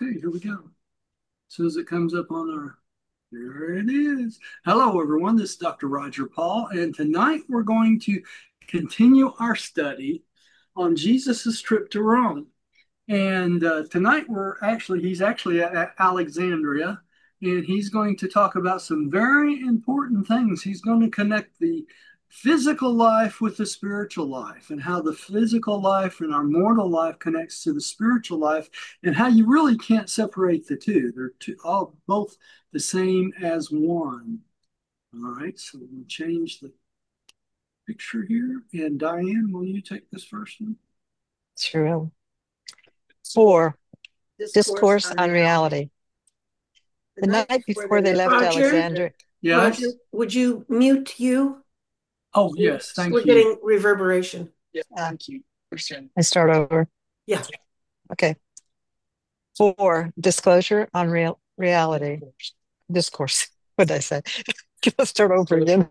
Okay, here we go. As soon as it comes up on our, there it is. Hello, everyone. This is Dr. Roger Paul, and tonight we're going to continue our study on Jesus's trip to Rome. And tonight he's actually at Alexandria, and he's going to talk about some very important things. He's going to connect the physical life with the spiritual life, and how the physical life and our mortal life connects to the spiritual life, and how you really can't separate the two. They're all both the same as one. All right, so we'll change the picture here. And Diane, will you take this first one? True. 4. Discourse on reality. The night before they left Alexandria. Yes. Roger, would you mute you? Oh, yes. Thank We're you. getting reverberation. Yeah, thank you. I start over. Yeah. Okay. 4. Disclosure on reality. Discourse. What did I say? Let's start over again.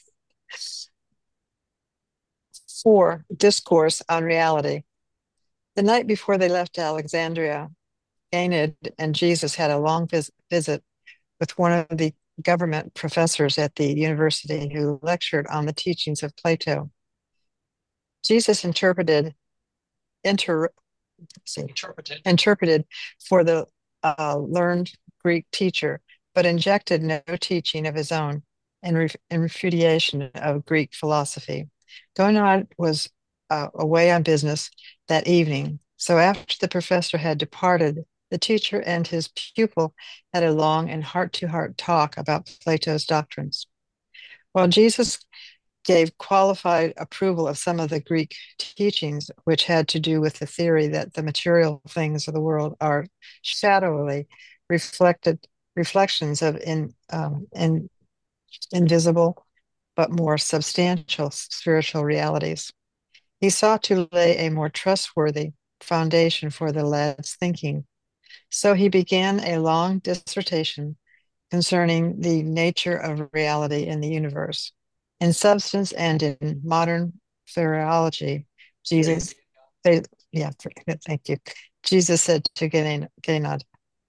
4. Discourse on reality. The night before they left Alexandria, Enid and Jesus had a long visit with one of the government professors at the university who lectured on the teachings of Plato. Jesus interpreted for the learned Greek teacher, but injected no teaching of his own in refutation of Greek philosophy. Gonod was away on business that evening, so after the professor had departed, the teacher and his pupil had a long and heart-to-heart talk about Plato's doctrines. While Jesus gave qualified approval of some of the Greek teachings, which had to do with the theory that the material things of the world are shadowily reflections of invisible but more substantial spiritual realities. He sought to lay a more trustworthy foundation for the lad's thinking. So he began a long dissertation concerning the nature of reality in the universe. In substance and in modern phraseology, Jesus, thank you. Jesus said to Genad.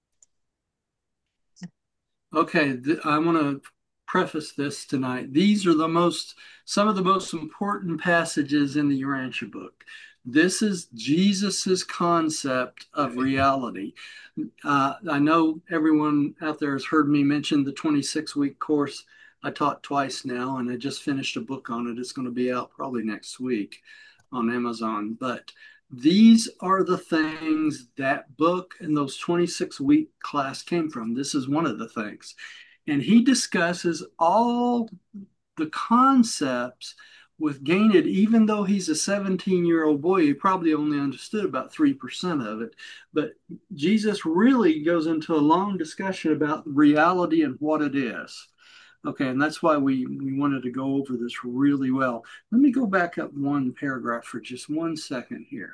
Okay, I want to preface this tonight. These are some of the most important passages in the Urantia book. This is Jesus's concept of reality. I know everyone out there has heard me mention the 26-week course I taught twice now, and I just finished a book on it. It's going to be out probably next week on Amazon. But these are the things that book and those 26-week class came from. This is one of the things. And he discusses all the concepts with Gained, even though he's a 17-year-old boy, he probably only understood about 3% of it. But Jesus really goes into a long discussion about reality and what it is. Okay, and that's why we wanted to go over this really well. Let me go back up one paragraph for just 1 second here.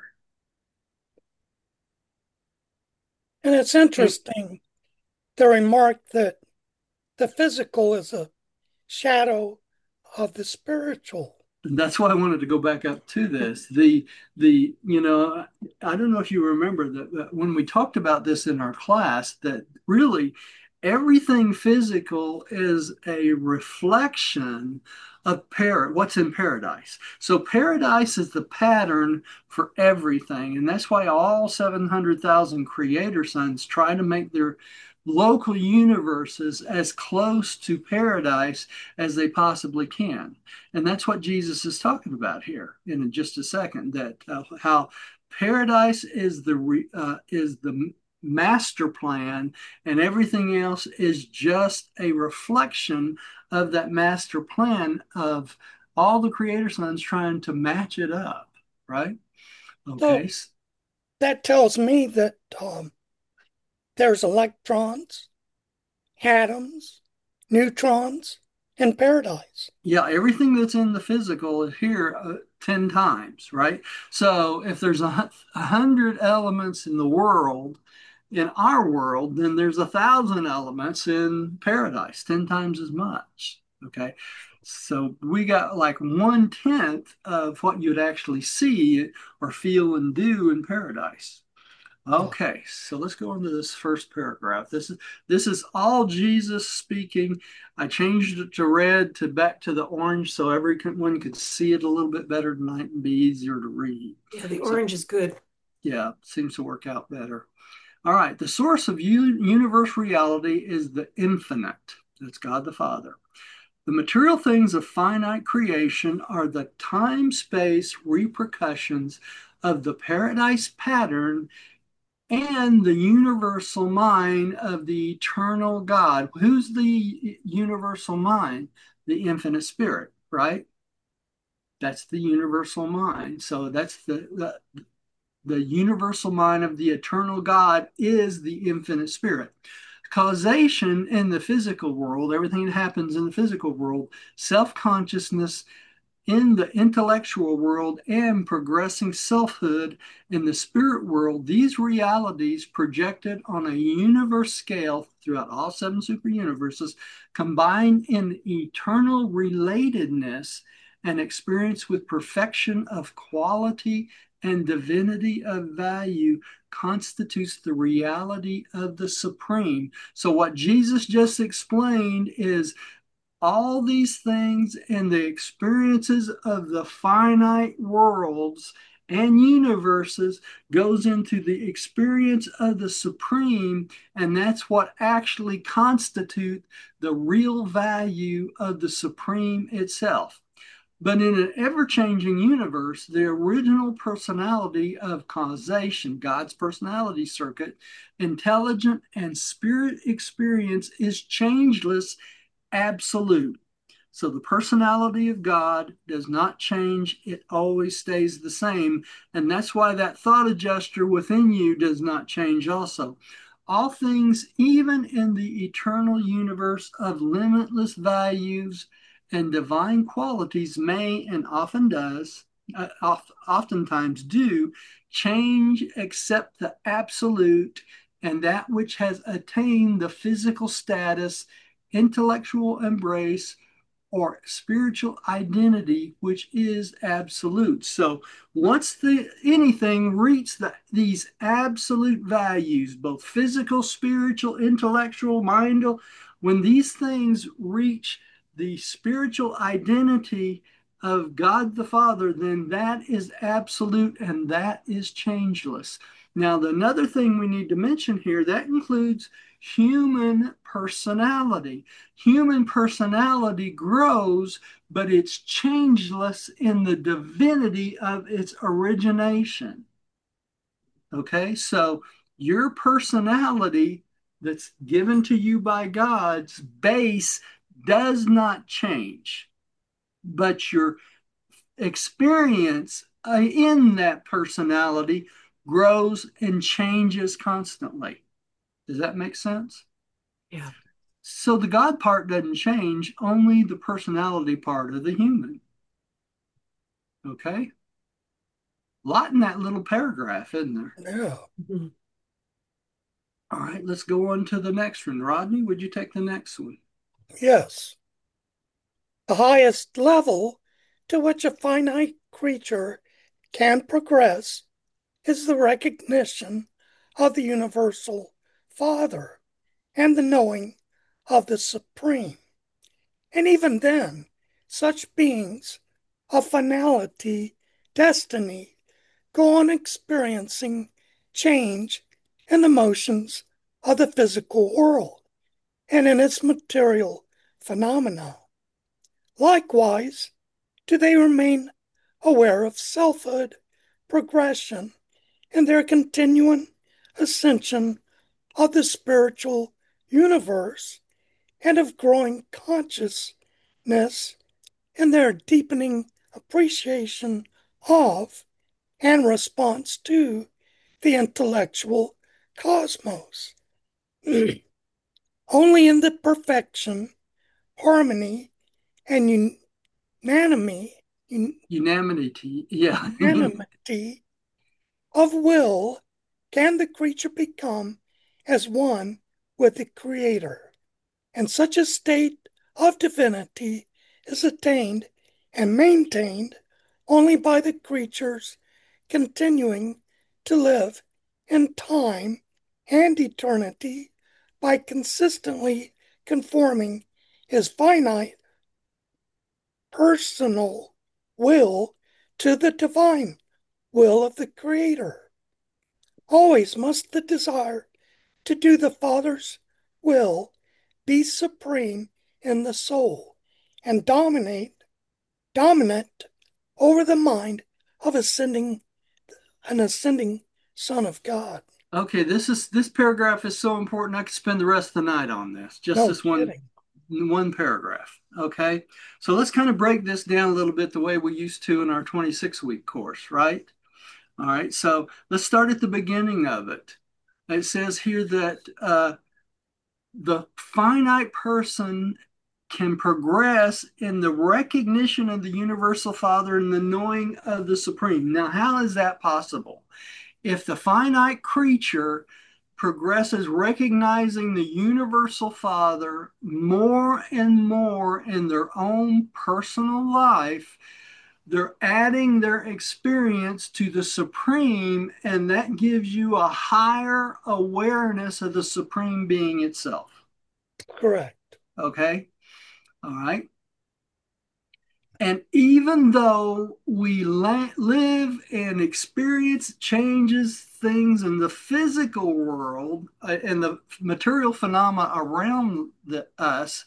And it's interesting, the remark that the physical is a shadow of the spiritual. And that's why I wanted to go back up to this. I don't know if you remember that when we talked about this in our class, that really everything physical is a reflection of what's in paradise. So paradise is the pattern for everything. And that's why all 700,000 creator sons try to make their local universes as close to paradise as they possibly can. And that's what Jesus is talking about here in just a second, that how paradise is the master plan, and everything else is just a reflection of that master plan of all the creator sons trying to match it up, right? Okay. So that tells me that there's electrons, atoms, neutrons in paradise. Yeah, everything that's in the physical is here 10 times, right? So if there's 100 elements in the world, in our world, then there's 1,000 elements in paradise, 10 times as much. Okay. So we got like 1/10 of what you'd actually see or feel and do in paradise. Okay, so let's go into this first paragraph. This is all Jesus speaking. I changed it to red to back to the orange so everyone could see it a little bit better tonight and be easier to read. Yeah, the So, orange is good. yeah, seems to work out better. All right, the source of universe reality is the infinite. That's God the Father. The material things of finite creation are the time-space repercussions of the paradise pattern and the universal mind of the eternal God. Who's the universal mind? The infinite spirit, right? That's the universal mind. So that's the universal mind of the eternal God is the infinite spirit. Causation in the physical world, everything that happens in the physical world, self-consciousness in the intellectual world, and progressing selfhood in the spirit world, these realities projected on a universe scale throughout all seven super universes combine in eternal relatedness and experience with perfection of quality and divinity of value constitutes the reality of the supreme. So what Jesus just explained is all these things and the experiences of the finite worlds and universes goes into the experience of the supreme, and that's what actually constitute the real value of the supreme itself. But in an ever-changing universe, the original personality of causation, God's personality circuit, intelligent and spirit experience is changeless, absolute. So the personality of God does not change. It always stays the same. And that's why that thought adjuster within you does not change also. All things, even in the eternal universe of limitless values and divine qualities, may and often does, oftentimes do, change except the absolute and that which has attained the physical status, intellectual embrace, or spiritual identity, which is absolute. So once anything reaches these absolute values, both physical, spiritual, intellectual, mindful, when these things reach the spiritual identity of God the Father, then that is absolute and that is changeless. Now, another thing we need to mention here, that includes human personality. Human personality grows, but it's changeless in the divinity of its origination. Okay, so your personality that's given to you by God's base does not change, but your experience in that personality grows and changes constantly. Does that make sense? Yeah. So the God part doesn't change, only the personality part of the human. Okay? A lot in that little paragraph, isn't there? Yeah. Mhm. All right, let's go on to the next one. Rodney, would you take the next one? Yes. The highest level to which a finite creature can progress is the recognition of the universal Father and the knowing of the Supreme. And even then, such beings of finality, destiny, go on experiencing change in the motions of the physical world and in its material phenomena. Likewise, do they remain aware of selfhood, progression, and their continuing ascension of the spiritual universe and of growing consciousness in their deepening appreciation of and response to the intellectual cosmos. Only in the perfection, harmony, and unanimity, Unanimity. Yeah. unanimity of will can the creature become as one with the Creator. And such a state of divinity is attained and maintained only by the creatures continuing to live in time and eternity by consistently conforming his finite personal will to the divine will of the Creator. Always must the desire to do the Father's will be supreme in the soul and dominant over the mind of an ascending Son of God. Okay, this paragraph is so important. I could spend the rest of the night on this. Just No this one paragraph. Okay, so let's kind of break this down a little bit the way we used to in our 26-week course, right? All right, so let's start at the beginning of it. It says here that the finite person can progress in the recognition of the universal Father and the knowing of the Supreme. Now, how is that possible? If the finite creature progresses recognizing the universal Father more and more in their own personal life, they're adding their experience to the Supreme, and that gives you a higher awareness of the Supreme Being itself. Correct. Okay? All right. And even though we live and experience changes, things in the physical world and the material phenomena around us,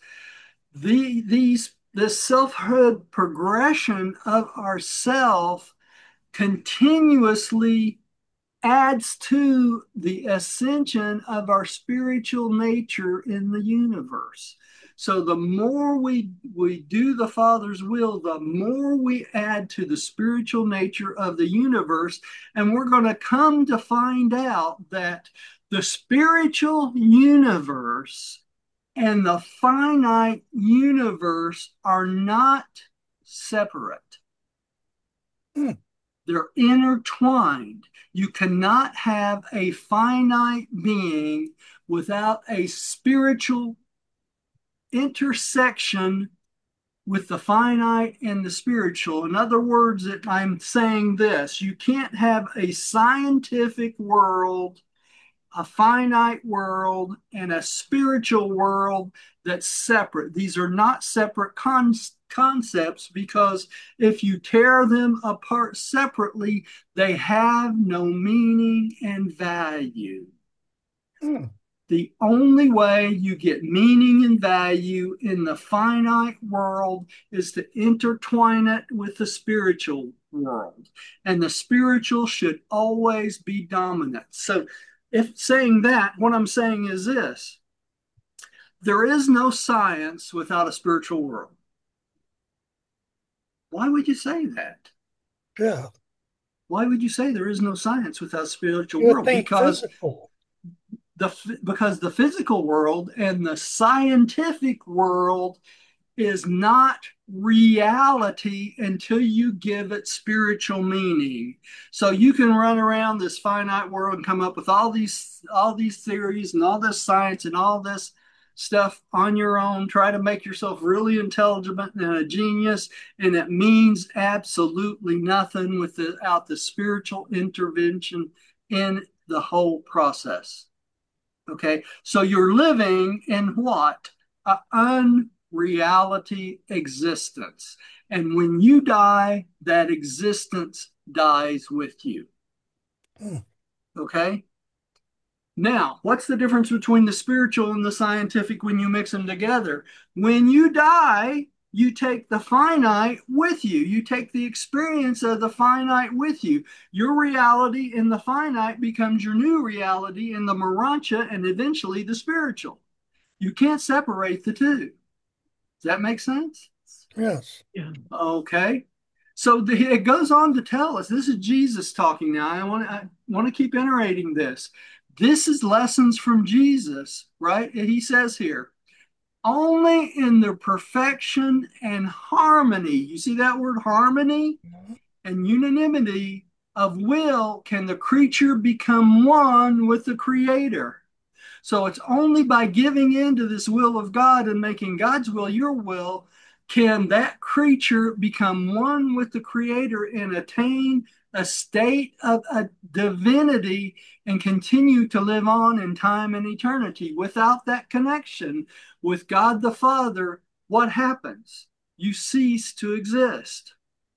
this selfhood progression of ourself continuously adds to the ascension of our spiritual nature in the universe. So the more we do the Father's will, the more we add to the spiritual nature of the universe. And we're going to come to find out that the spiritual universe and the finite universe are not separate. They're intertwined. You cannot have a finite being without a spiritual intersection with the finite and the spiritual. In other words, I'm saying this: you can't have a scientific world, a finite world, and a spiritual world that's separate. These are not separate concepts, because if you tear them apart separately, they have no meaning and value. The only way you get meaning and value in the finite world is to intertwine it with the spiritual world. And the spiritual should always be dominant. So, if saying that, what I'm saying is this: there is no science without a spiritual world. Why would you say that? Yeah. Why would you say there is no science without a spiritual You would world? think physical. Because the physical world and the scientific world is not reality until you give it spiritual meaning. So you can run around this finite world and come up with all these theories and all this science and all this stuff on your own, try to make yourself really intelligent and a genius, and it means absolutely nothing without the spiritual intervention in the whole process. Okay, so you're living in what? An unreality existence. And when you die, that existence dies with you. Okay? Now, what's the difference between the spiritual and the scientific when you mix them together? When you die, you take the finite with you. You take the experience of the finite with you. Your reality in the finite becomes your new reality in the Morontia and eventually the spiritual. You can't separate the two. Does that make sense? Yes. Yeah. Okay. So it goes on to tell us, this is Jesus talking now. I want to keep iterating this. This is lessons from Jesus, right? He says here, only in the perfection and harmony, you see that word harmony, and unanimity of will can the creature become one with the Creator. So it's only by giving in to this will of God and making God's will your will can that creature become one with the Creator and attain a state of a divinity and continue to live on in time and eternity. Without that connection with God the Father, what happens? You cease to exist.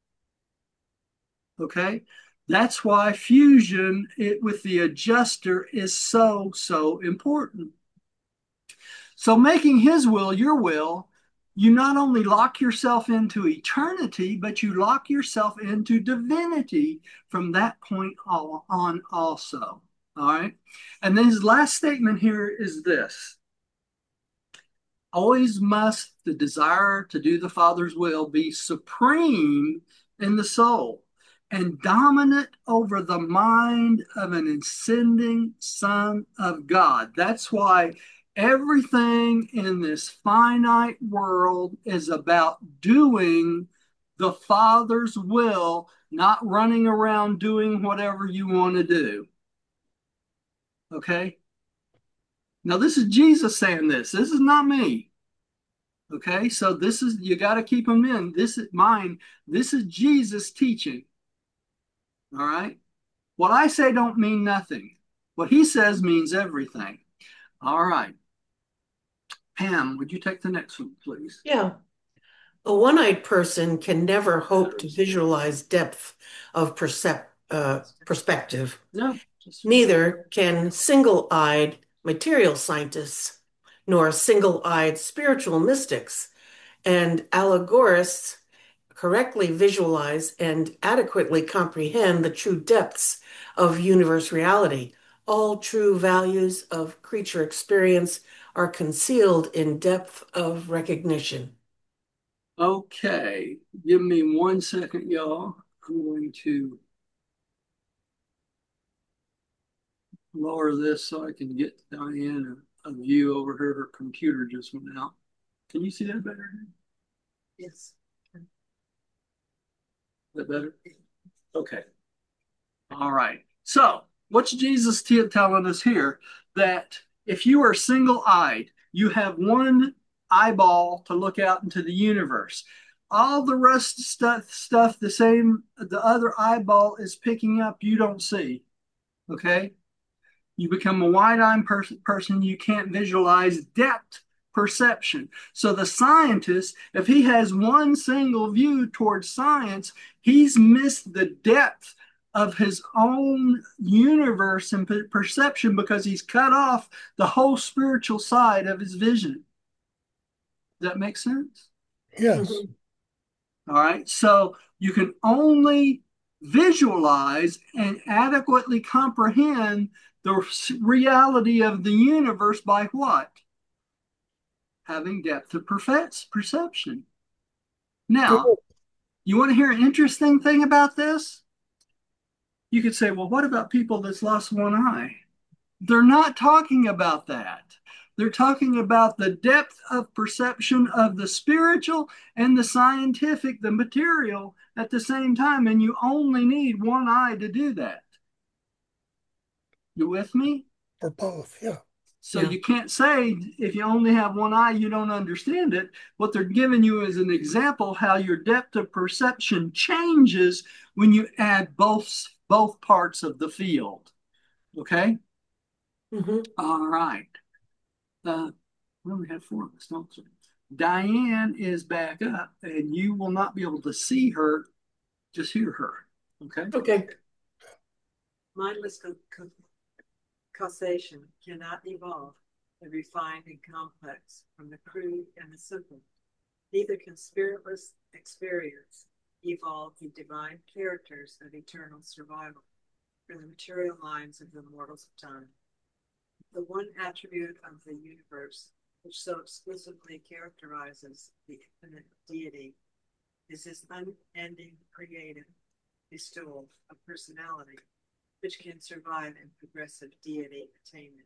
Okay? That's why fusion with the adjuster is so, so important. So making his will your will, you not only lock yourself into eternity, but you lock yourself into divinity from that point on also. All right. And then his last statement here is this: always must the desire to do the Father's will be supreme in the soul and dominant over the mind of an ascending Son of God. That's why everything in this finite world is about doing the Father's will, not running around doing whatever you want to do. Okay? Now, this is Jesus saying this. This is not me. Okay, so this is, you got to keep them in. This is mine. This is Jesus teaching. All right. What I say don't mean nothing. What he says means everything. All right. Pam, would you take the next one, please? Yeah. A one-eyed person can never hope to visualize depth of perspective. No. Neither can single-eyed material scientists, nor single-eyed spiritual mystics and allegorists correctly visualize and adequately comprehend the true depths of universe reality. All true values of creature experience are concealed in depth of recognition. Okay. Give me 1 second, y'all. I'm going to lower this so I can get Diane a view over her. Her computer just went out. Can you see that better? Yes. Is that better? Okay. All right. So, what's Jesus telling us here? That if you are single-eyed, you have one eyeball to look out into the universe. All the rest stuff the same, the other eyeball is picking up, you don't see. Okay? You become a wide-eyed person, you can't visualize depth perception. So the scientist, if he has one single view towards science, he's missed the depth of his own universe and perception because he's cut off the whole spiritual side of his vision. Does that make sense? Yes. All right. So you can only visualize and adequately comprehend the reality of the universe by what? Having depth of perception. Now, you want to hear an interesting thing about this? You could say, well, what about people that's lost one eye? They're not talking about that. They're talking about the depth of perception of the spiritual and the scientific, the material at the same time. And you only need one eye to do that. You with me? For both, yeah. So you can't say if you only have one eye, you don't understand it. What they're giving you is an example how your depth of perception changes when you add both parts of the field. Okay? All right. Well, we have 4 of us, don't we? Diane is back up, and you will not be able to see her, just hear her. Okay? Okay. Mindless causation cannot evolve the refined and complex from the crude and the simple. Neither can spiritless experience evolve the divine characters of eternal survival from the material minds of the mortals of time. The one attribute of the universe which so exclusively characterizes the infinite deity is his unending creative bestowal of personality, which can survive in progressive deity attainment.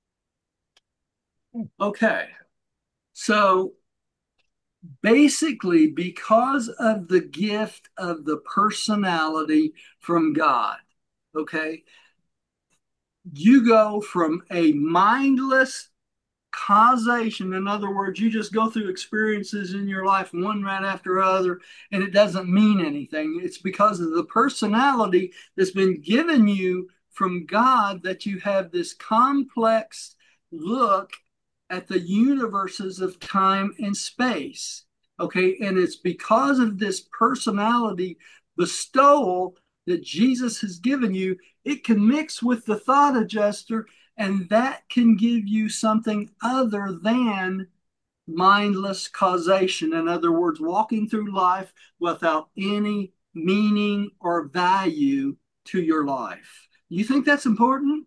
Okay. So basically, because of the gift of the personality from God, okay, you go from a mindless causation. In other words, you just go through experiences in your life, one right after other, and it doesn't mean anything. It's because of the personality that's been given you from God that you have this complex look at the universes of time and space. Okay, and it's because of this personality bestowal that Jesus has given you, it can mix with the thought adjuster, and that can give you something other than mindless causation. In other words, walking through life without any meaning or value to your life. You think that's important?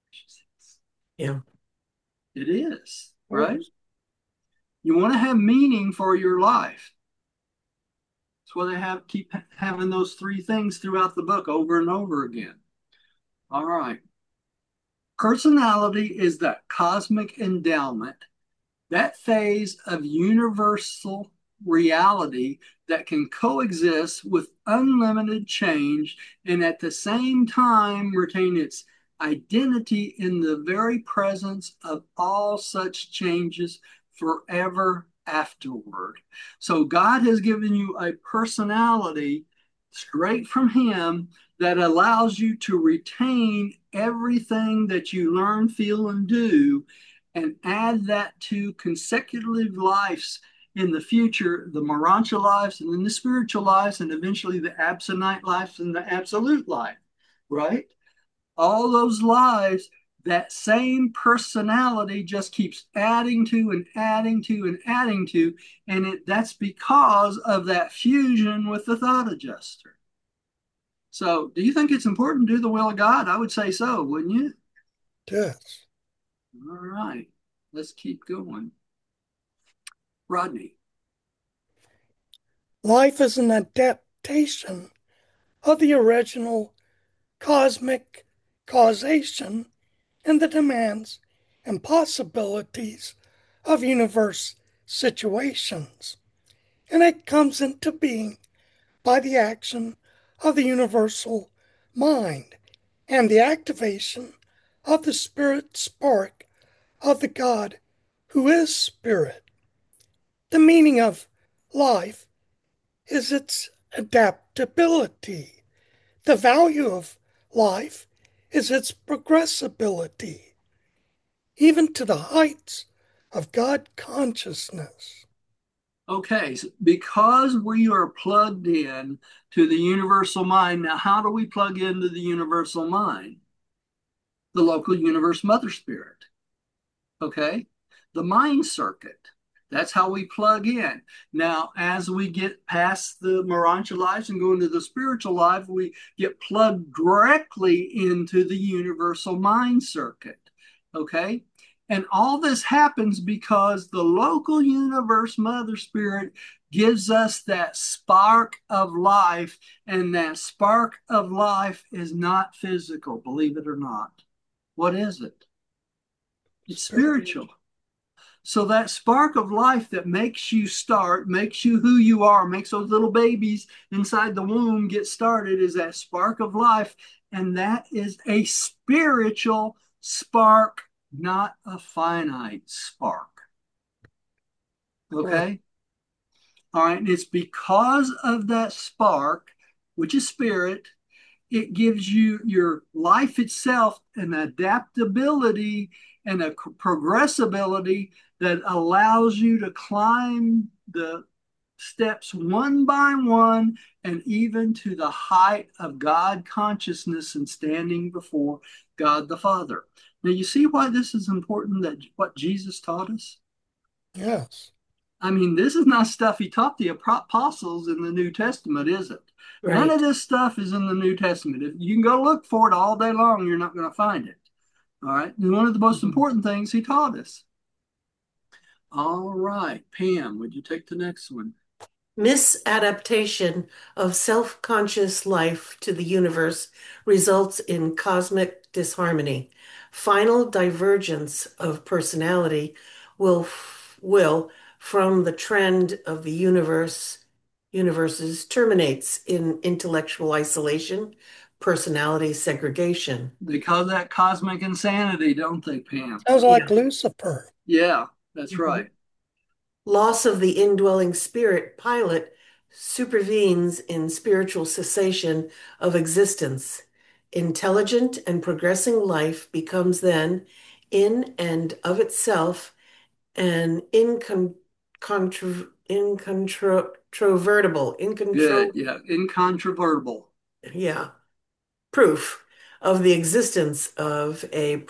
Yeah. It is, right? You want to have meaning for your life. That's why they keep having those three things throughout the book over and over again. All right. Personality is that cosmic endowment, that phase of universal reality that can coexist with unlimited change and at the same time retain its identity in the very presence of all such changes forever afterward. So God has given you a personality straight from Him that allows you to retain everything that you learn, feel, and do, and add that to consecutive lives in the future, the Morancha lives, and then the spiritual lives, and eventually the Absonite lives and the absolute life, right? All those lives, that same personality just keeps adding to and adding to and adding to, and that's because of that fusion with the thought adjuster. So, do you think it's important to do the will of God? I would say so, wouldn't you? Yes. All right, let's keep going. Rodney. Life is an adaptation of the original cosmic causation and the demands and possibilities of universe situations, and it comes into being by the action of the universal mind and the activation of the spirit spark of the God who is spirit. The meaning of life is its adaptability. The value of life is its progressibility, even to the heights of God consciousness. Okay, so because we are plugged in to the universal mind, now how do we plug into the universal mind? The local universe mother spirit. Okay, the mind circuit. That's how we plug in. Now, as we get past the Morancha lives and go into the spiritual life, we get plugged directly into the universal mind circuit. Okay, and all this happens because the local universe mother spirit gives us that spark of life, and that spark of life is not physical, believe it or not. What is it? It's spiritual. So that spark of life that makes you start, makes you who you are, makes those little babies inside the womb get started is that spark of life. And that is a spiritual spark, not a finite spark. Okay? All right. And it's because of that spark, which is spirit, it gives you your life itself an adaptability and a progressibility that allows you to climb the steps one by one and even to the height of God consciousness and standing before God the Father. Now, you see why this is important, that what Jesus taught us? Yes. I mean, this is not stuff he taught the apostles in the New Testament, is it? Right. None of this stuff is in the New Testament. If you can go look for it all day long, you're not going to find it. All right. And one of the most important things he taught us. All right. Pam, would you take the next one? Misadaptation of self-conscious life to the universe results in cosmic disharmony. Final divergence of personality will from the trend of the universes terminates in intellectual isolation, personality segregation. They call that cosmic insanity, don't they, Pam? Sounds Yeah. like Lucifer. Yeah, that's Mhm. right. Loss of the indwelling spirit pilot supervenes in spiritual cessation of existence. Intelligent and progressing life becomes then, in and of itself, an Good. Yeah, incontrovertible. yeah, proof of the existence of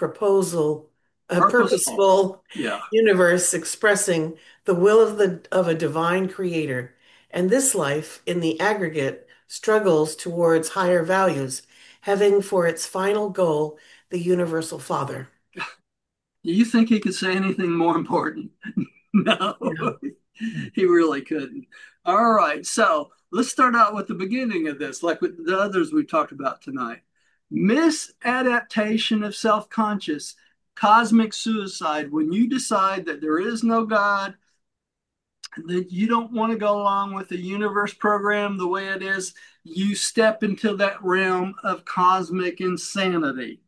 a Purposeful. purposeful Yeah. universe expressing the will of a divine creator. And this life, in the aggregate, struggles towards higher values, having for its final goal the universal Father. Do you think he could say anything more important? No, Yeah. he really couldn't. All right, so let's start out with the beginning of this, like with the others we talked about tonight. Misadaptation of self-conscious, cosmic suicide. When you decide that there is no God, that you don't want to go along with the universe program the way it is, you step into that realm of cosmic insanity.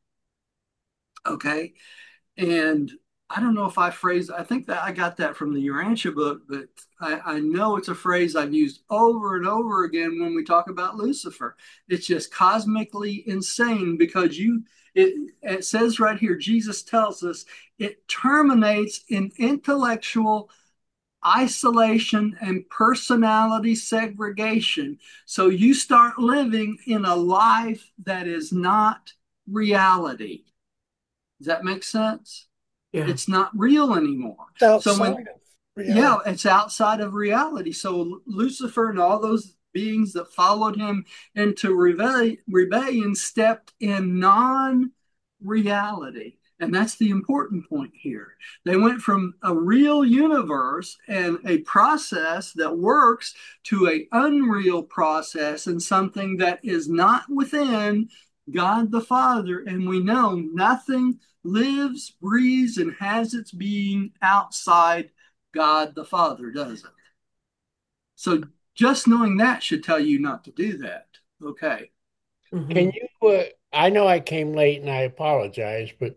Okay. And I don't know if I think that I got that from the Urantia book, but I know it's a phrase I've used over and over again when we talk about Lucifer. It's just cosmically insane because it says right here, Jesus tells us it terminates in intellectual isolation and personality segregation. So you start living in a life that is not reality. Does that make sense? Yeah. It's not real anymore. It's So when, outside of yeah, reality. it's outside of reality. So Lucifer and all those beings that followed him into rebellion stepped in non-reality. And that's the important point here. They went from a real universe and a process that works to an unreal process and something that is not within God the Father. And we know nothing lives, breathes, and has its being outside God the Father, does it? So just knowing that should tell you not to do that. Okay. Can Mhm. you, I know I came late and I apologize, but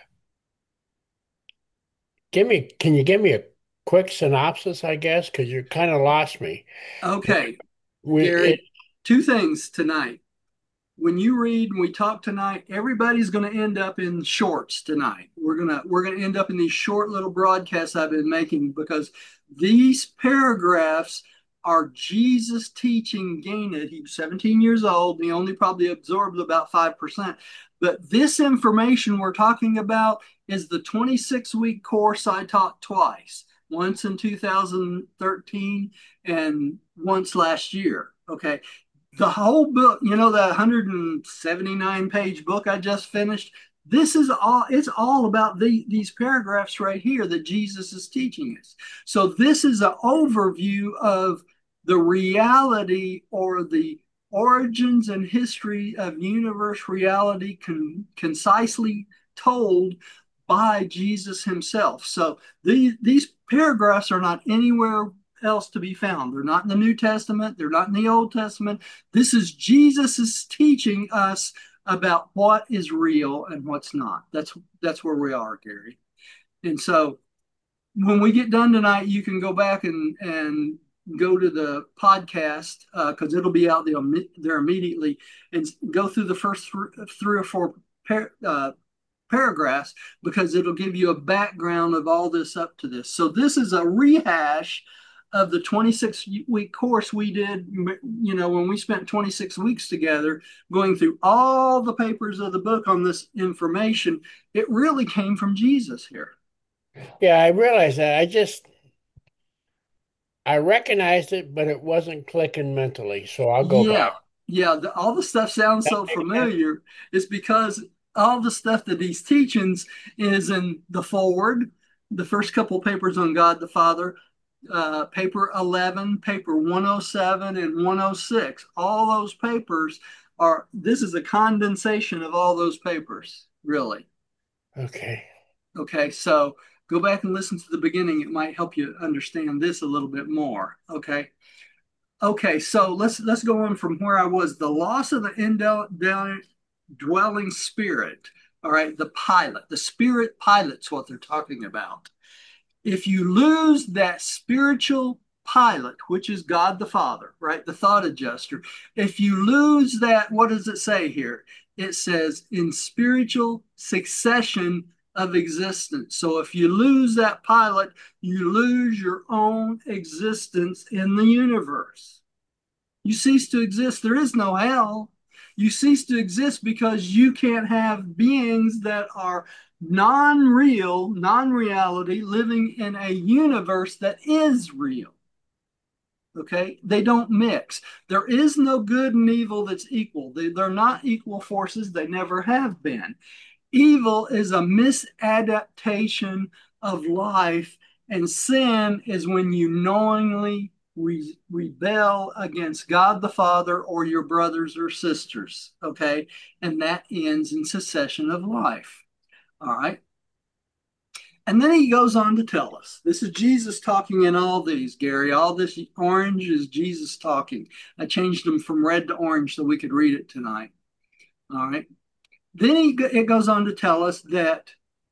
can you give me a quick synopsis, I guess? Because you kind of lost me. Okay. We, it, Gary, two things tonight. When you read and we talk tonight, everybody's going to end up in shorts tonight. We're gonna end up in these short little broadcasts I've been making because these paragraphs are Jesus teaching Gained. He was 17 years old. He only probably absorbed about 5%. But this information we're talking about is the 26-week course I taught twice, once in 2013 and once last year. Okay. The whole book, the 179-page book I just finished, it's all about these paragraphs right here that Jesus is teaching us. So this is an overview of the reality or the origins and history of universe reality concisely told by Jesus himself. So these paragraphs are not anywhere else to be found. They're not in the New Testament. They're not in the Old Testament. This is Jesus is teaching us about what is real and what's not. That's where we are, Gary. And so when we get done tonight, you can go back and go to the podcast because it'll be out there immediately and go through the first three or four paragraphs because it'll give you a background of all this up to this. So this is a rehash of the 26-week course we did, when we spent 26 weeks together going through all the papers of the book on this information. It really came from Jesus here. yeah, I realized that. I recognized it, but it wasn't clicking mentally. So I'll go Yeah, back. yeah. All the stuff sounds That so makes sense. familiar. It's because all the stuff that he's teachings is in the forward, the first couple papers on God the Father, paper 11, paper 107, and 106. All those papers this is a condensation of all those papers, really. Okay. Okay, so go back and listen to the beginning. It might help you understand this a little bit more. Okay. Okay, so let's go on from where I was. The loss of the indwelling spirit. All right, the pilot, the spirit pilot's what they're talking about. If you lose that spiritual pilot, which is God the Father, right? The thought adjuster. If you lose that, what does it say here? It says in spiritual succession of existence. So if you lose that pilot, you lose your own existence in the universe. You cease to exist. There is no hell. You cease to exist because you can't have beings that are non-real, non-reality, living in a universe that is real. Okay? They don't mix. There is no good and evil that's equal. They're not equal forces. They never have been. Evil is a misadaptation of life, and sin is when you knowingly rebel against God the Father or your brothers or sisters. Okay? And that ends in cessation of life. All right? And then he goes on to tell us this is Jesus talking in all these, Gary. All this orange is Jesus talking. I changed them from red to orange so we could read it tonight. All right. Then it goes on to tell us that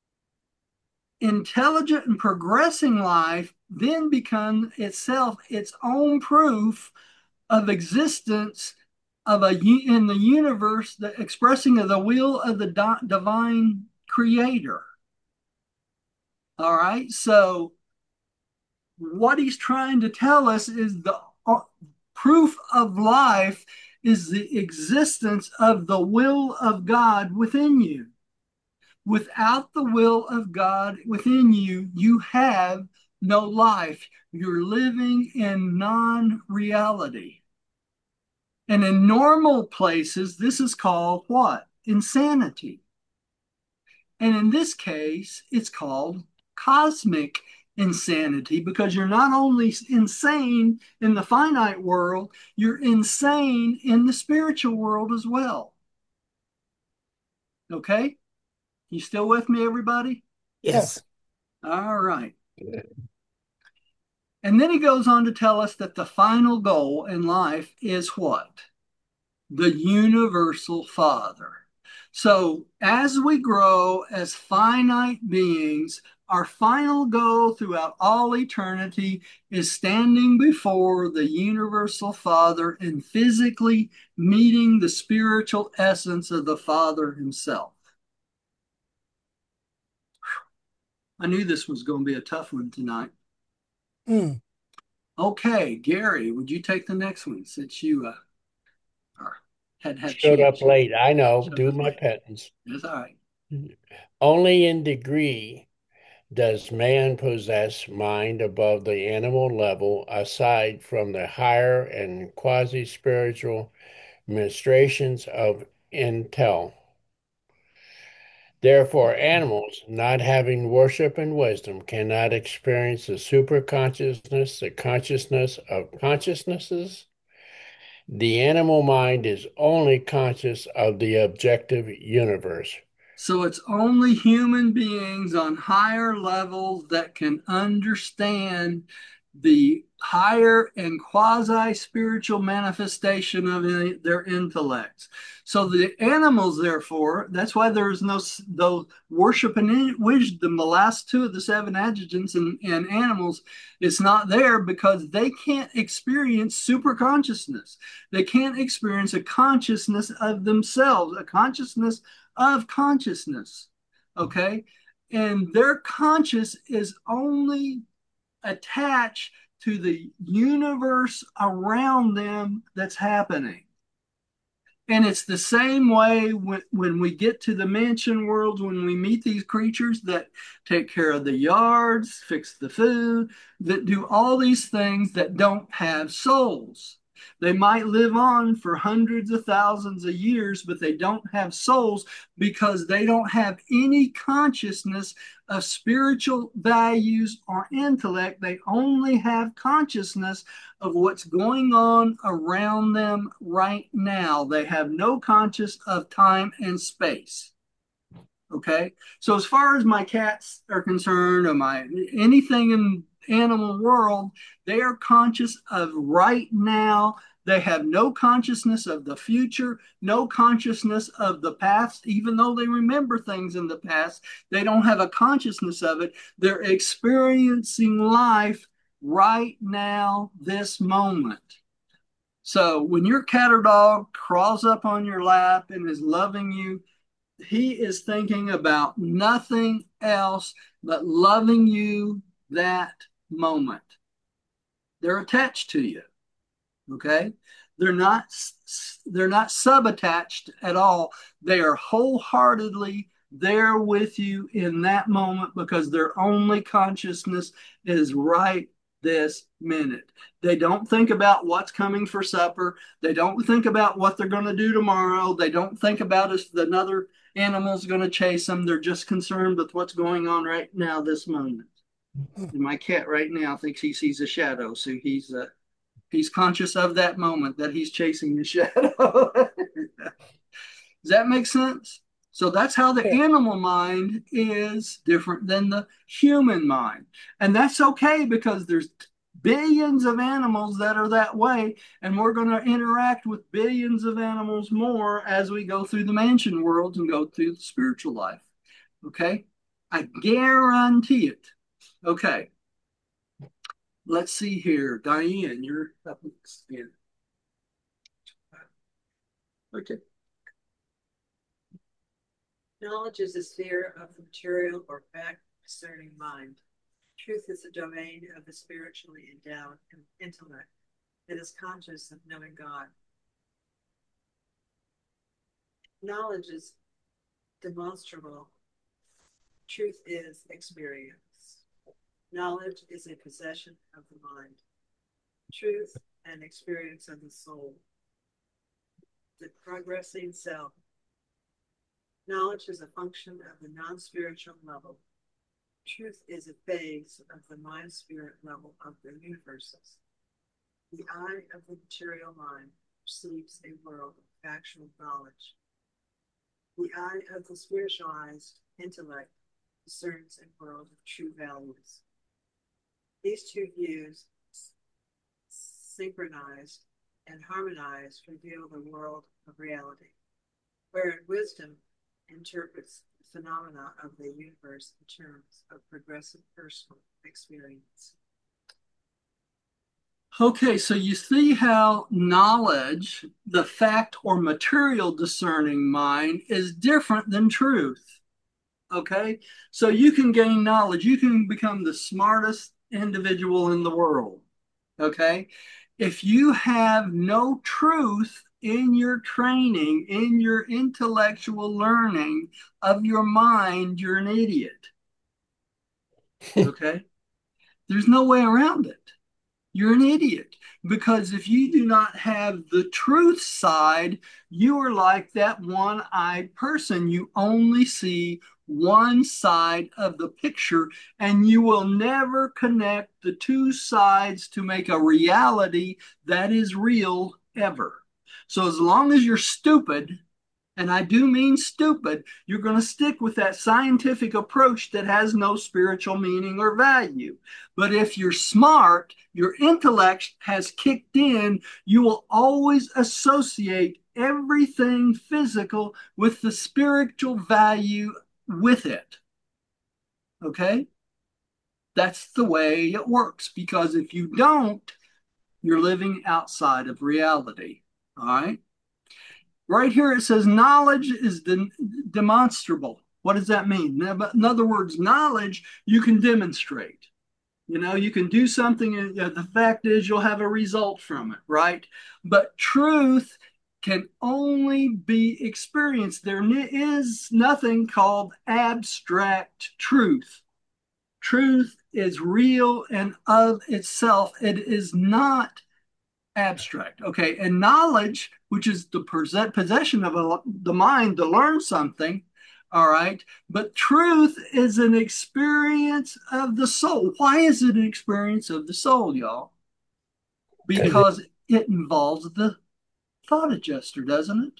intelligent and progressing life then becomes itself its own proof of existence in the universe, the expressing of the will of the divine creator. All right. So what he's trying to tell us is the proof of life is the existence of the will of God within you. Without the will of God within you, you have no life. You're living in non-reality. And in normal places, this is called what? Insanity. And in this case, it's called cosmic insanity because you're not only insane in the finite world, you're insane in the spiritual world as well. Okay? You still with me, everybody? Yes. All right. And then he goes on to tell us that the final goal in life is what? The universal Father. So as we grow as finite beings, our final goal throughout all eternity is standing before the universal Father and physically meeting the spiritual essence of the Father himself. I knew this was going to be a tough one tonight. Okay, Gary, would you take the next one since you had Showed up chance? late. I know. Do my penance. That's all right. Only in degree does man possess mind above the animal level, aside from the higher and quasi-spiritual ministrations of intel. Therefore, animals, not having worship and wisdom, cannot experience the superconsciousness, the consciousness of consciousnesses. The animal mind is only conscious of the objective universe. So it's only human beings on higher levels that can understand the higher and quasi-spiritual manifestation of their intellects. So the animals, therefore, that's why there is no worship and wisdom. The last two of the seven adjutants in animals, it's not there because they can't experience super consciousness. They can't experience a consciousness of themselves, a consciousness of consciousness. Okay. And their conscious is only attached to the universe around them that's happening. And it's the same way when we get to the mansion worlds, when we meet these creatures that take care of the yards, fix the food, that do all these things that don't have souls. They might live on for hundreds of thousands of years, but they don't have souls because they don't have any consciousness of spiritual values or intellect. They only have consciousness of what's going on around them right now. They have no conscious of time and space. Okay, so as far as my cats are concerned, or anything animal world, they are conscious of right now. They have no consciousness of the future, no consciousness of the past, even though they remember things in the past. They don't have a consciousness of it. They're experiencing life right now, this moment. So when your cat or dog crawls up on your lap and is loving you, he is thinking about nothing else but loving you that moment. They're attached to you. Okay? They're not sub-attached at all. They are wholeheartedly there with you in that moment because their only consciousness is right this minute. They don't think about what's coming for supper. They don't think about what they're going to do tomorrow. They don't think about if another animal's going to chase them. They're just concerned with what's going on right now, this moment. And my cat right now thinks he sees a shadow, so he's conscious of that moment that he's chasing the shadow. Does that make sense? So that's how the animal mind is different than the human mind. And that's okay because there's billions of animals that are that way. And we're going to interact with billions of animals more as we go through the mansion world and go through the spiritual life. Okay? I guarantee it. Okay. Let's see here. Diane, you're up next again. Okay. Knowledge is a sphere of the material or fact discerning mind. Truth is a domain of the spiritually endowed intellect that is conscious of knowing God. Knowledge is demonstrable. Truth is experience. Knowledge is a possession of the mind. Truth and experience of the soul. The progressing self. Knowledge is a function of the non-spiritual level. Truth is a phase of the mind-spirit level of the universes. The eye of the material mind perceives a world of factual knowledge. The eye of the spiritualized intellect discerns a world of true values. These two views, synchronized and harmonized, reveal the world of reality, wherein wisdom interprets the phenomena of the universe in terms of progressive personal experience. Okay, so you see how knowledge, the fact or material discerning mind, is different than truth. Okay, so you can gain knowledge, you can become the smartest individual in the world. Okay, if you have no truth in your training, in your intellectual learning of your mind, you're an idiot. Okay, there's no way around it. You're an idiot because if you do not have the truth side, you are like that one-eyed person. You only see one side of the picture and you will never connect the two sides to make a reality that is real ever. So as long as you're stupid, and I do mean stupid, you're going to stick with that scientific approach that has no spiritual meaning or value. But if you're smart, your intellect has kicked in, you will always associate everything physical with the spiritual value with it. Okay? That's the way it works, because if you don't, you're living outside of reality. All right? Right here it says knowledge is demonstrable. What does that mean? In other words, knowledge you can demonstrate. You know, you can do something, and the fact is you'll have a result from it, right? But truth can only be experienced. There is nothing called abstract truth. Truth is real and of itself. It is not abstract. Okay. And knowledge, which is the possession of the mind to learn something. All right. But truth is an experience of the soul. Why is it an experience of the soul, y'all? Because it involves the thought adjuster, doesn't it?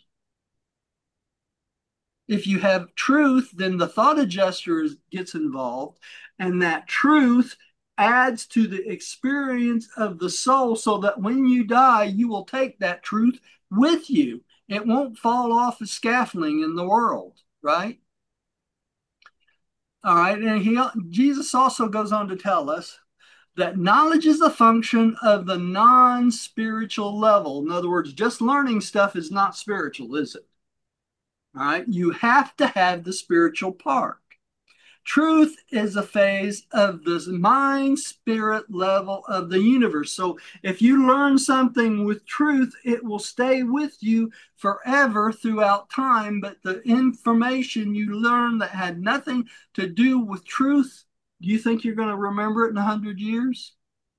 If you have truth, then the thought adjuster gets involved, and that truth adds to the experience of the soul so that when you die, you will take that truth with you. It won't fall off the scaffolding in the world, right? All right. And Jesus also goes on to tell us that knowledge is a function of the non-spiritual level. In other words, just learning stuff is not spiritual, is it? All right. You have to have the spiritual part. Truth is a phase of the mind spirit level of the universe. So if you learn something with truth, it will stay with you forever throughout time. But the information you learn that had nothing to do with truth, do you think you're going to remember it in 100 years?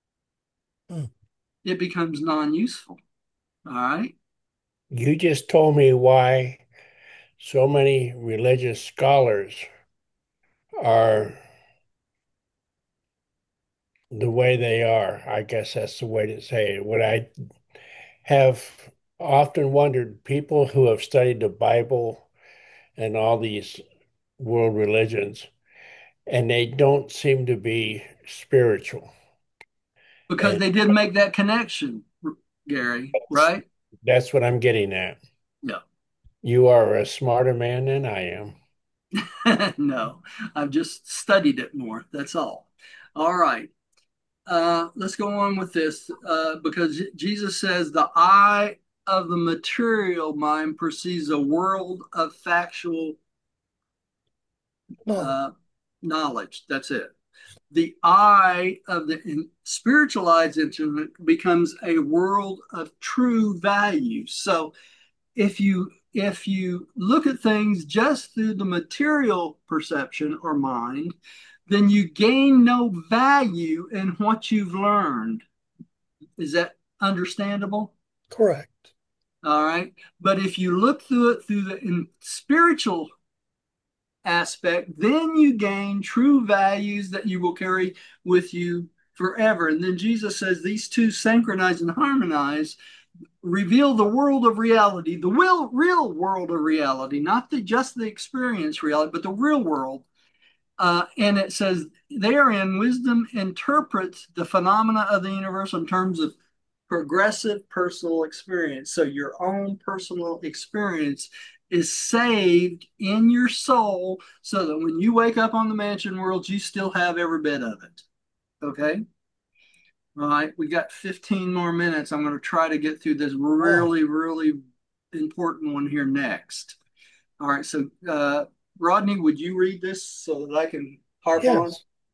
It becomes non-useful. All right. You just told me why so many religious scholars are the way they are. I guess that's the way to say it. What I have often wondered, people who have studied the Bible and all these world religions, and they don't seem to be spiritual. Because And they didn't make that connection, Gary, right? that's what I'm getting at. Yeah. You are a smarter man than I am. No, I've just studied it more. That's all. All right. Let's go on with this because Jesus says the eye of the material mind perceives a world of factual knowledge. That's it. The eye of the spiritualized intellect becomes a world of true value. So if you look at things just through the material perception or mind, then you gain no value in what you've learned. Is that understandable? Correct. All right. But if you look through it through the spiritual aspect, then you gain true values that you will carry with you forever. And then Jesus says these two synchronize and harmonize, reveal the world of reality, the real world of reality, not just the experience reality, but the real world. And it says therein wisdom interprets the phenomena of the universe in terms of progressive personal experience. So your own personal experience is saved in your soul so that when you wake up on the mansion world, you still have every bit of it. Okay? All right, we got 15 more minutes. I'm going to try to get through this really important one here next. All right, so Rodney, would you read this so that I can harp on?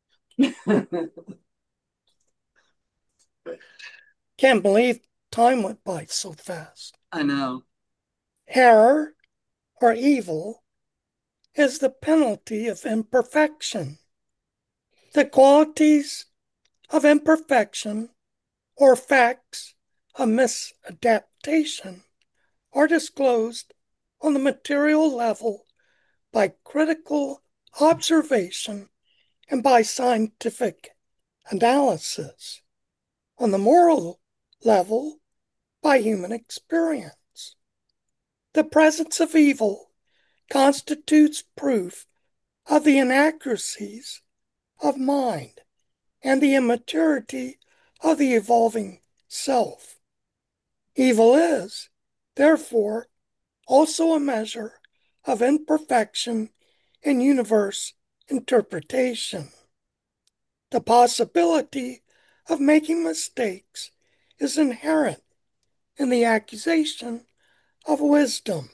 Can't believe time went by so fast. I know. Error or evil is the penalty of imperfection. The qualities of imperfection or facts of misadaptation are disclosed on the material level by critical observation and by scientific analysis. On the moral level, by human experience. The presence of evil constitutes proof of the inaccuracies of mind and the immaturity of the evolving self. Evil is, therefore, also a measure of imperfection in universe interpretation. The possibility of making mistakes is inherent in the accusation of wisdom.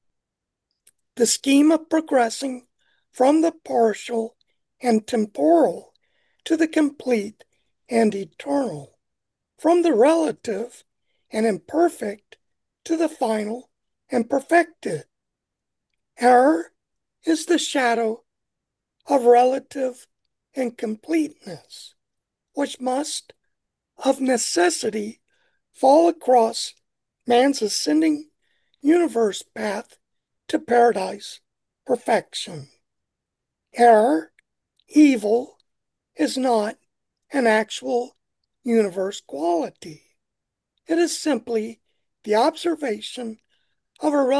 The scheme of progressing from the partial and temporal to the complete and eternal, from the relative and imperfect to the final and perfected. Error is the shadow of relative incompleteness, which must, of necessity, fall across man's ascending universe path to paradise perfection. Error, evil, is not an actual universe quality. It is simply the observation of a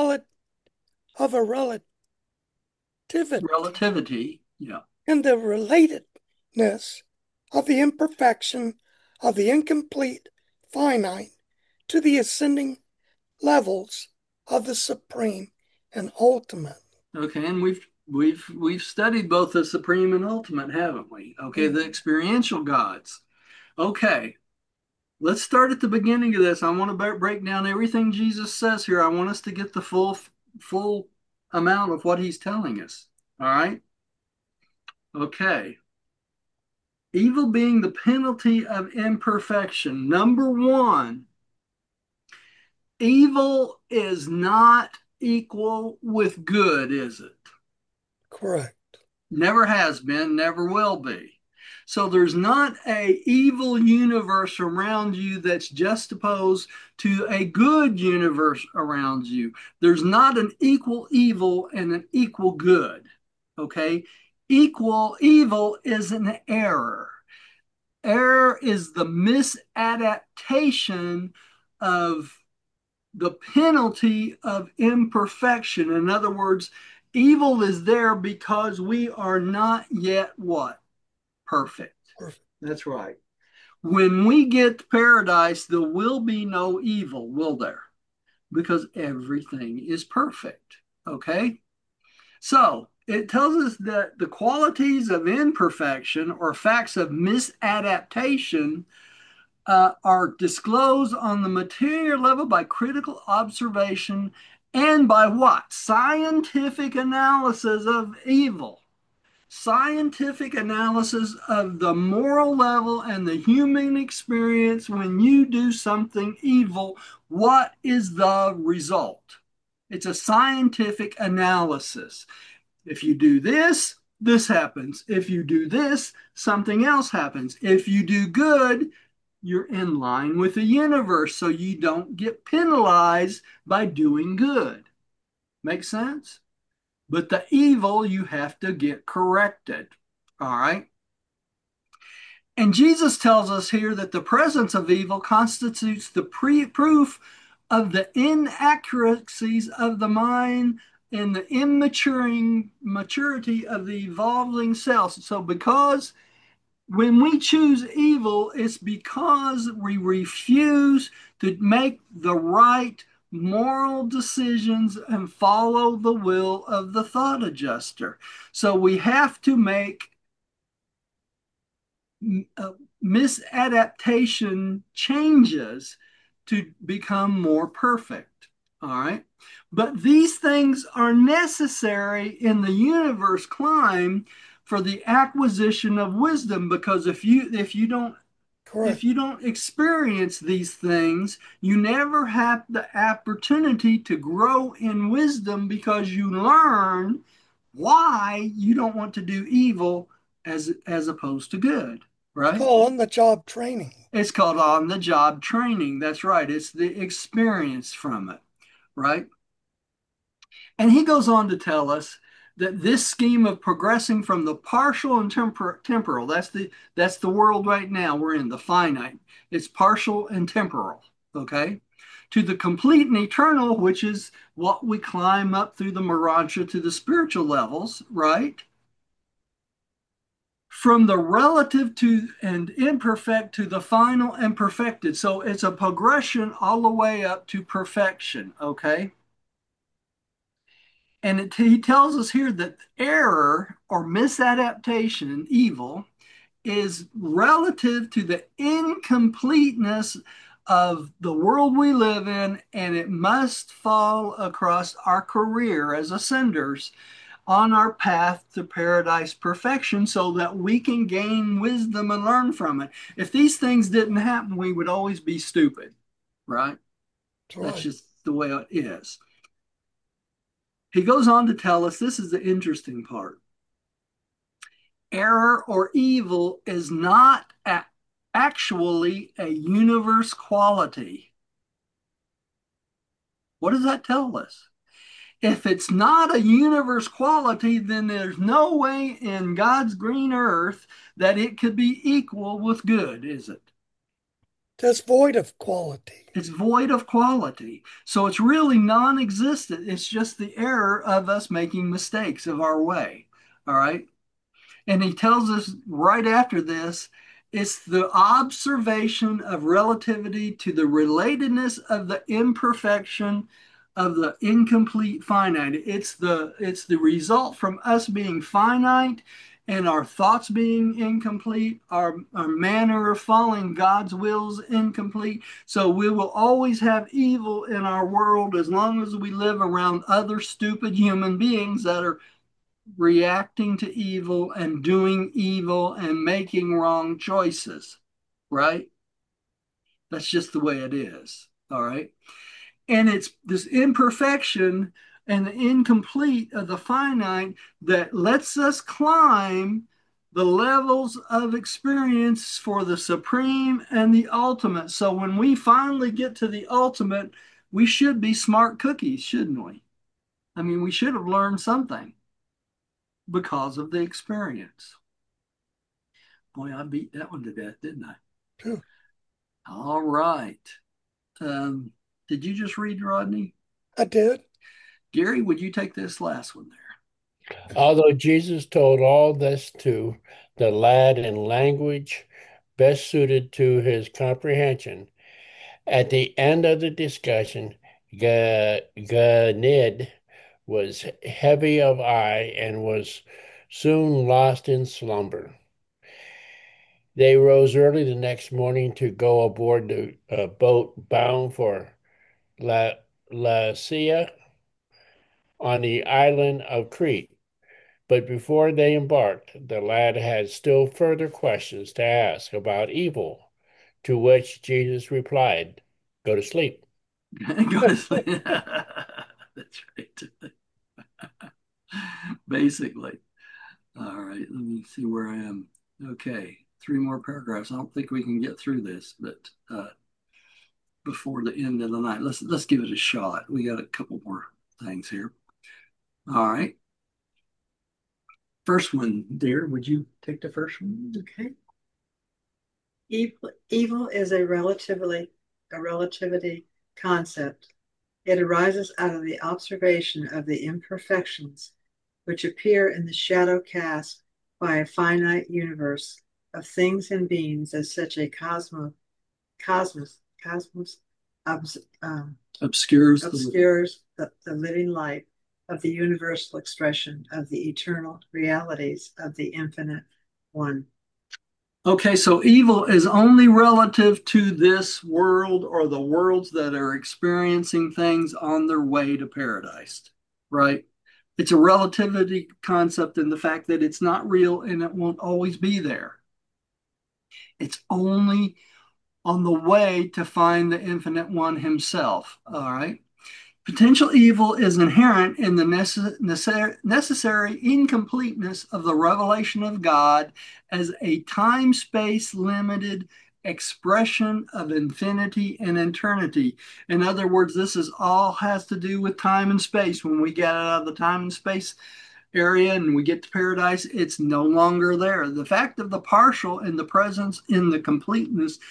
relativity Relativity, yeah. and the relatedness of the imperfection of the incomplete finite to the ascending levels of the supreme and ultimate. Okay, and we've studied both the supreme and ultimate, haven't we? Okay, the experiential gods. Okay, let's start at the beginning of this. I want to break down everything Jesus says here. I want us to get the full amount of what he's telling us. All right? Okay. Evil being the penalty of imperfection. Number one, evil is not equal with good, is it? Correct. Never has been, never will be. So there's not a evil universe around you that's just opposed to a good universe around you. There's not an equal evil and an equal good. Okay? Equal evil is an error. Error is the misadaptation of the penalty of imperfection. In other words, evil is there because we are not yet what? Perfect. Perfect. That's right. When we get to paradise, there will be no evil, will there? Because everything is perfect. Okay? So it tells us that the qualities of imperfection or facts of misadaptation are disclosed on the material level by critical observation and by what? Scientific analysis of evil. Scientific analysis of the moral level and the human experience when you do something evil. What is the result? It's a scientific analysis. If you do this, this happens. If you do this, something else happens. If you do good, you're in line with the universe, so you don't get penalized by doing good. Make sense? But the evil, you have to get corrected. All right? And Jesus tells us here that the presence of evil constitutes the proof of the inaccuracies of the mind and the maturity of the evolving self. So because when we choose evil, it's because we refuse to make the right moral decisions and follow the will of the thought adjuster. So we have to make misadaptation changes to become more perfect. All right. But these things are necessary in the universe climb for the acquisition of wisdom, because if you don't Correct. if you don't experience these things, you never have the opportunity to grow in wisdom, because you learn why you don't want to do evil as opposed to good, right? It's called on-the-job training. It's called on-the-job training. That's right. It's the experience from it, right? And he goes on to tell us that this scheme of progressing from the partial and temporal, that's the world right now we're in, the finite. It's partial and temporal, okay? To the complete and eternal, which is what we climb up through the Maraja to the spiritual levels, right? From the relative to and imperfect to the final and perfected. So it's a progression all the way up to perfection, okay? And he tells us here that error or misadaptation, evil, is relative to the incompleteness of the world we live in, and it must fall across our career as ascenders on our path to paradise perfection so that we can gain wisdom and learn from it. If these things didn't happen, we would always be stupid, right? That's just the way it is. He goes on to tell us, this is the interesting part. Error or evil is not actually a universe quality. What does that tell us? If it's not a universe quality, then there's no way in God's green earth that it could be equal with good, is it? That's void of quality. It's void of quality. So it's really non-existent. It's just the error of us making mistakes of our way. All right. And he tells us right after this, It's the observation of relativity to the relatedness of the imperfection of the incomplete finite. It's the result from us being finite and our thoughts being incomplete, our manner of following God's will is incomplete. So we will always have evil in our world as long as we live around other stupid human beings that are reacting to evil and doing evil and making wrong choices, right? That's just the way it is, all right? And it's this imperfection and the incomplete of the finite that lets us climb the levels of experience for the supreme and the ultimate. So when we finally get to the ultimate, we should be smart cookies, shouldn't we? I mean, we should have learned something because of the experience. Boy, I beat that one to death, didn't I? Phew. All right. Did you just read, Rodney? I did. Gary, would you take this last one there? Although Jesus told all this to the lad in language best suited to his comprehension, at the end of the discussion, Ganid was heavy of eye and was soon lost in slumber. They rose early the next morning to go aboard the boat bound for Lasea on the island of Crete. But before they embarked, the lad had still further questions to ask about evil, to which Jesus replied, "Go to sleep." Go to sleep. That's right. Basically. All right, let me see where I am. Okay, three more paragraphs. I don't think we can get through this, but before the end of the night, let's give it a shot. We got a couple more things here. All right. First one, dear, would you take the first one? Okay. Evil is a relativity concept. It arises out of the observation of the imperfections which appear in the shadow cast by a finite universe of things and beings as such a cosmos Obscures the living light of the universal expression of the eternal realities of the infinite one. Okay, so evil is only relative to this world or the worlds that are experiencing things on their way to paradise, right? It's a relativity concept in the fact that it's not real and it won't always be there. It's only on the way to find the infinite one himself, all right? Potential evil is inherent in the necessary incompleteness of the revelation of God as a time-space limited expression of infinity and eternity. In other words, this is all has to do with time and space. When we get out of the time and space area and we get to paradise, it's no longer there. The fact of the partial and the presence in the completeness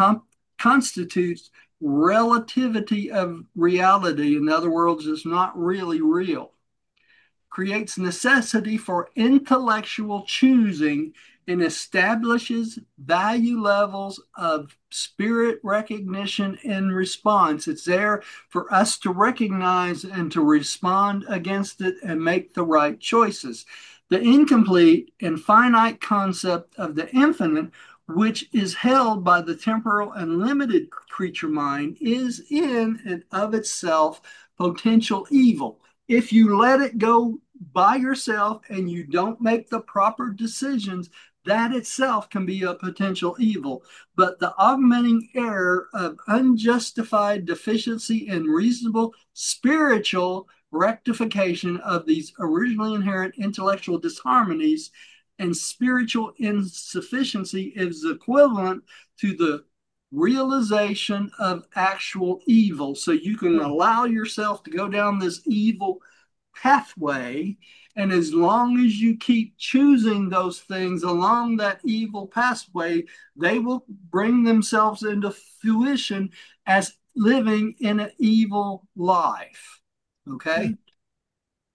constitutes relativity of reality. In other words, it's not really real. Creates necessity for intellectual choosing and establishes value levels of spirit recognition and response. It's there for us to recognize and to respond against it and make the right choices. The incomplete and finite concept of the infinite, which is held by the temporal and limited creature mind, is in and of itself potential evil. If you let it go by yourself and you don't make the proper decisions, that itself can be a potential evil. But the augmenting error of unjustified deficiency in reasonable spiritual rectification of these originally inherent intellectual disharmonies and spiritual insufficiency is equivalent to the realization of actual evil. So you can allow yourself to go down this evil pathway, and as long as you keep choosing those things along that evil pathway, they will bring themselves into fruition as living in an evil life. Okay?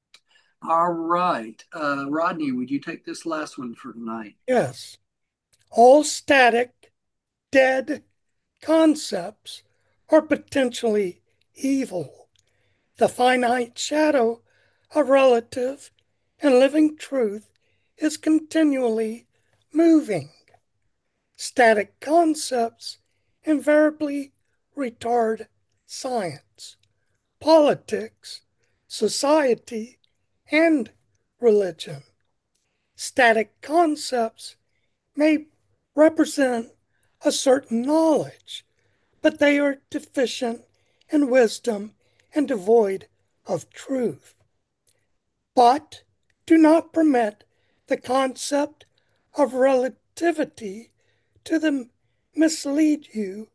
All right. Rodney, would you take this last one for tonight? Yes. All static, dead concepts are potentially evil. The finite shadow of relative and living truth is continually moving. Static concepts invariably retard science, politics, society, and religion. Static concepts may represent a certain knowledge, but they are deficient in wisdom and devoid of truth. But do not permit the concept of relativity to mislead you,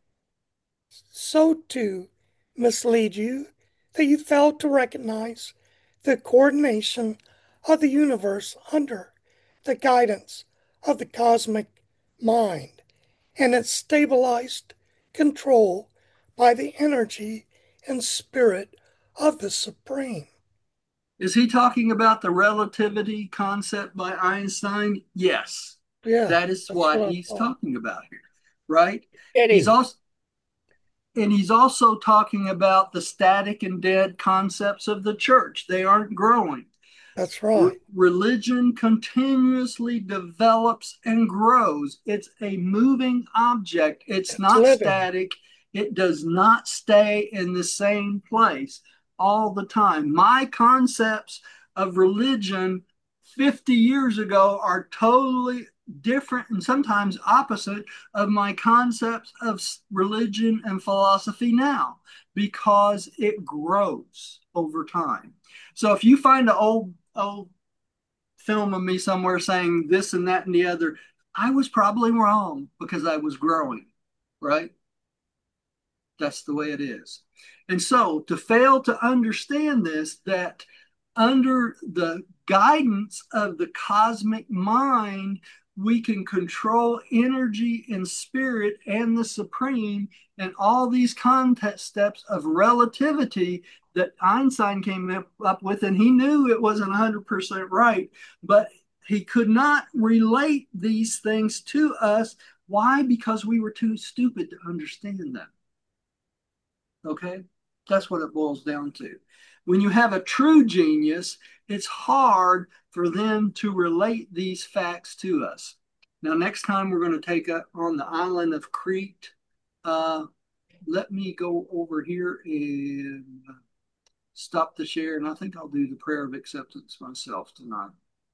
so to mislead you that you fail to recognize the coordination of the universe under the guidance of the cosmic mind and its stabilized control by the energy and spirit of the Supreme. Is he talking about the relativity concept by Einstein? Yes. Yeah, That is that's what what I he's thought. talking about here, right? He's Kidding. also and he's also talking about the static and dead concepts of the church. They aren't growing. That's right. Religion continuously develops and grows. It's a moving object. It's It's not living. static. It does not stay in the same place all the time. My concepts of religion 50 years ago are totally different and sometimes opposite of my concepts of religion and philosophy now because it grows over time. So if you find an old film of me somewhere saying this and that and the other, I was probably wrong because I was growing, right? That's the way it is. And so to fail to understand this, that under the guidance of the cosmic mind, we can control energy and spirit and the supreme and all these concepts of relativity that Einstein came up with. And he knew it wasn't 100% right, but he could not relate these things to us. Why? Because we were too stupid to understand them. Okay? That's what it boils down to. When you have a true genius, it's hard for them to relate these facts to us. Now, next time we're going to take up on the island of Crete. Let me go over here and stop the share, and I think I'll do the prayer of acceptance myself tonight,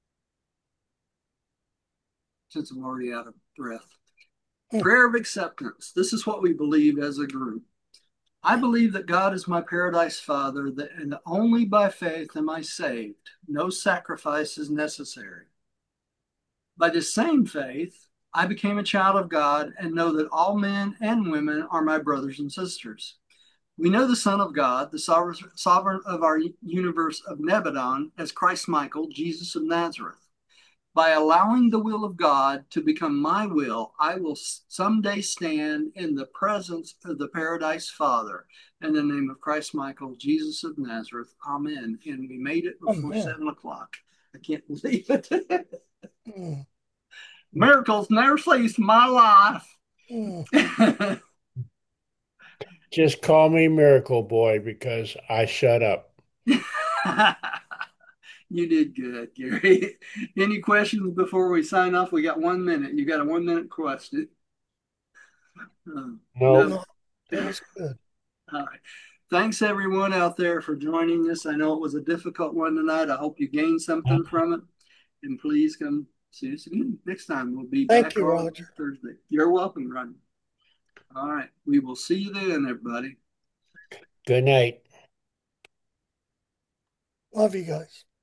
since I'm already out of breath. Prayer of acceptance. This is what we believe as a group. I believe that God is my paradise Father, and only by faith am I saved. No sacrifice is necessary. By this same faith, I became a child of God and know that all men and women are my brothers and sisters. We know the Son of God, the sovereign of our universe of Nebadon, as Christ Michael, Jesus of Nazareth. By allowing the will of God to become my will, I will someday stand in the presence of the Paradise Father. In the name of Christ Michael, Jesus of Nazareth. Amen. And we made it before 7 o'clock. I can't believe it. Miracles never cease in my life. Just call me Miracle Boy because I shut up. You did good, Gary. Any questions before we sign off? We got 1 minute. You got a 1 minute question? No. That was good. All right. Thanks, everyone out there, for joining us. I know it was a difficult one tonight. I hope you gained something from it. And please come see us again next time. We'll be back on Roger. Thursday. You're welcome, Ron. All right. We will see you then, everybody. Good night. Love you guys.